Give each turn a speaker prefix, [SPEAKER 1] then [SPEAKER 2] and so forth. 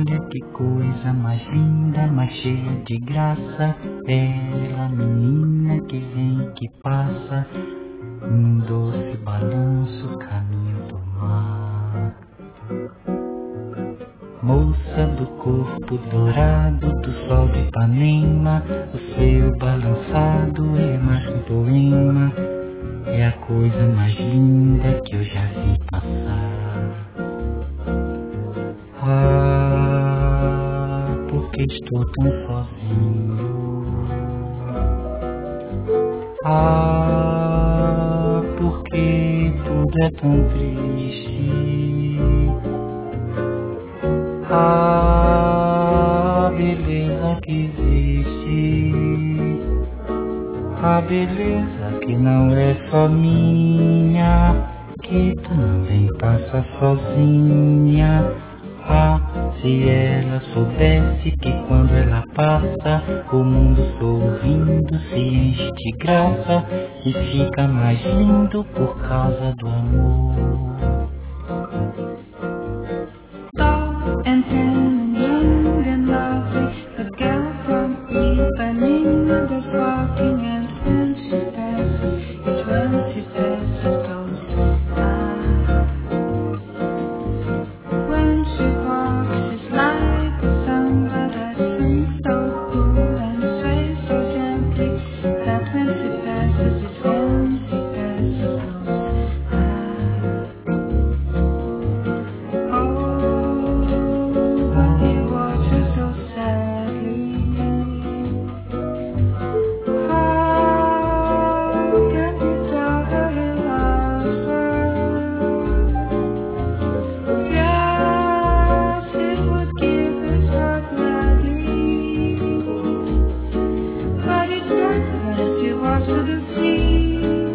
[SPEAKER 1] Olha que coisa mais linda, mais cheia de graça. Ela, menina que vem, que passa, num doce balanço, caminho do mar. Moça do corpo dourado do sol de Ipanema, o seu balançado é mais que um poema, é a coisa mais linda que eu já vi passar. Ah, porque estou tão sozinho. Ah, porque tudo é tão triste. Ah, beleza que existe. A beleza que não é só minha, que também passa sozinha. Ah, se ela soubesse que quando ela passa, o mundo sorrindo se enche de graça e fica mais lindo por causa do amor.
[SPEAKER 2] Tall and tan and young and lovely, the girl from Ipanema goes walking, and when she passes, it's when she passes those eyes. When she walks, it's like the samba that sings so cool and sways so gently, that when she passes, it's when she passes those eyes. To the sea.